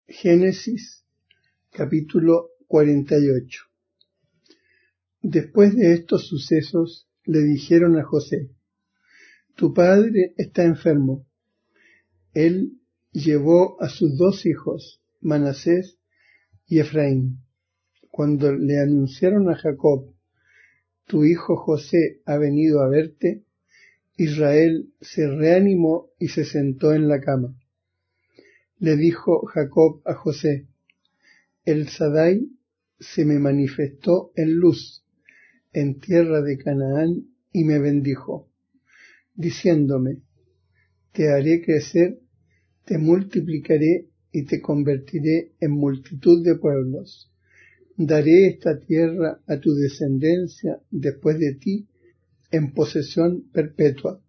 Génesis capítulo 48. Después de estos sucesos le dijeron a José: tu padre está enfermo. Él llevó a sus dos hijos, Manasés y Efraín. Cuando le anunciaron a Jacob: tu hijo José ha venido a verte, Israel se reanimó y se sentó en la cama. Le dijo Jacob a José: el Sadai se me manifestó en luz en tierra de Canaán y me bendijo, diciéndome: te haré crecer, te multiplicaré y te convertiré en multitud de pueblos. Daré esta tierra a tu descendencia después de ti en posesión perpetua.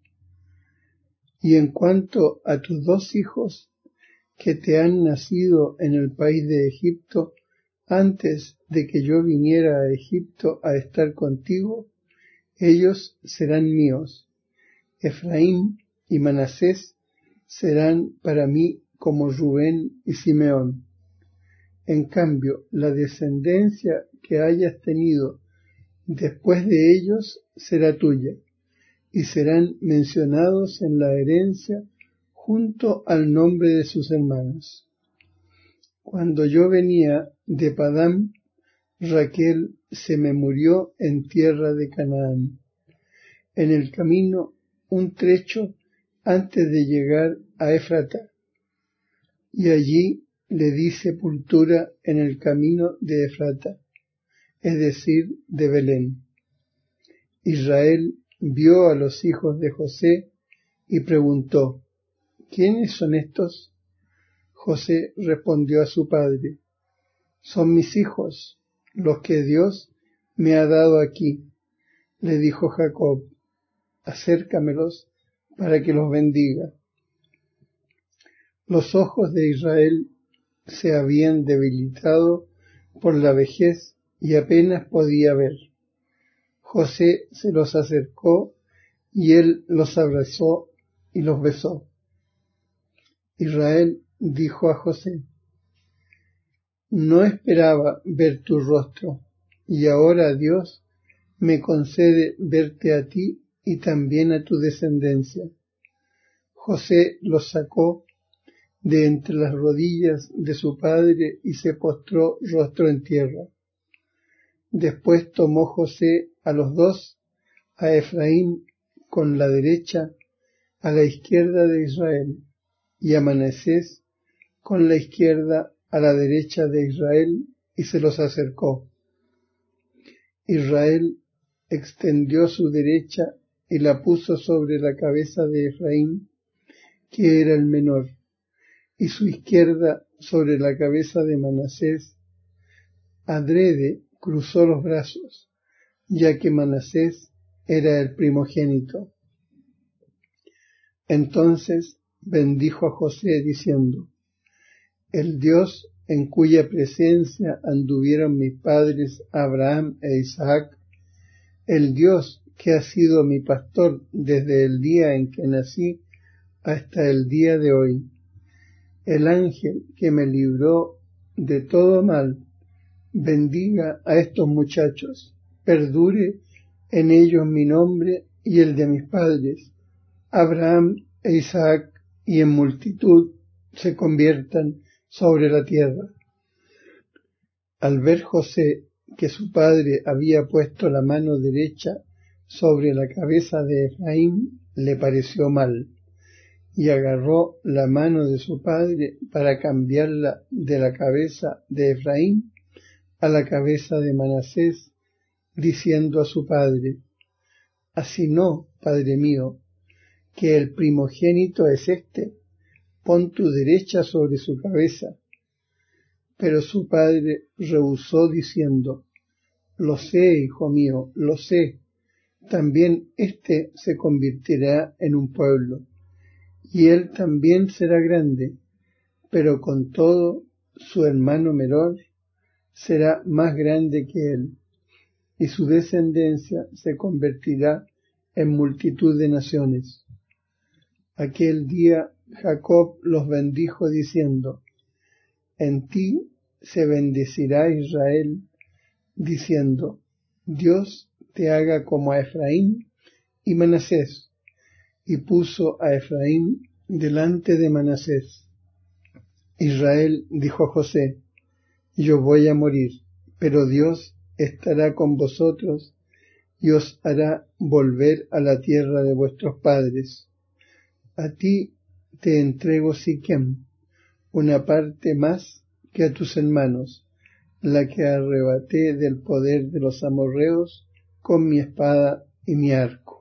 Y en cuanto a tus dos hijos que te han nacido en el país de Egipto, antes de que yo viniera a Egipto a estar contigo, ellos serán míos. Efraín y Manasés serán para mí como Rubén y Simeón. En cambio, la descendencia que hayas tenido después de ellos será tuya, y serán mencionados en la herencia junto al nombre de sus hermanos. Cuando yo venía de Padán, Raquel se me murió en tierra de Canaán, en el camino un trecho antes de llegar a Éfrata, y allí le di sepultura en el camino de Éfrata, es decir, de Belén. Israel vio a los hijos de José y preguntó: ¿quiénes son estos? José respondió a su padre: son mis hijos, los que Dios me ha dado aquí. Le dijo Jacob: acércamelos para que los bendiga. Los ojos de Israel se habían debilitado por la vejez y apenas podía ver. José se los acercó y él los abrazó y los besó. Israel dijo a José: no esperaba ver tu rostro, y ahora Dios me concede verte a ti y también a tu descendencia. José los sacó de entre las rodillas de su padre y se postró rostro en tierra. Después tomó José a los dos, a Efraín con la derecha, a la izquierda de Israel, y a Manasés con la izquierda a la derecha de Israel, y se los acercó. Israel extendió su derecha y la puso sobre la cabeza de Efraín, que era el menor, y su izquierda sobre la cabeza de Manasés. Adrede cruzó los brazos, ya que Manasés era el primogénito. Entonces bendijo a José diciendo: el Dios en cuya presencia anduvieron mis padres Abraham e Isaac, el Dios que ha sido mi pastor desde el día en que nací hasta el día de hoy, el ángel que me libró de todo mal, bendiga a estos muchachos, perdure en ellos mi nombre y el de mis padres, Abraham e Isaac, y en multitud se conviertan sobre la tierra. Al ver José que su padre había puesto la mano derecha sobre la cabeza de Efraín, le pareció mal, y agarró la mano de su padre para cambiarla de la cabeza de Efraín a la cabeza de Manasés, diciendo a su padre: así no, padre mío, que el primogénito es este, pon tu derecha sobre su cabeza. Pero su padre rehusó diciendo: lo sé, hijo mío, lo sé, también éste se convertirá en un pueblo, y él también será grande, pero con todo su hermano menor será más grande que él, y su descendencia se convertirá en multitud de naciones. Aquel día Jacob los bendijo diciendo: en ti se bendecirá Israel, diciendo, Dios te haga como a Efraín y Manasés, y puso a Efraín delante de Manasés. Israel dijo a José, yo voy a morir, pero Dios estará con vosotros y os hará volver a la tierra de vuestros padres. A ti te entrego Siquem, una parte más que a tus hermanos, la que arrebaté del poder de los amorreos con mi espada y mi arco.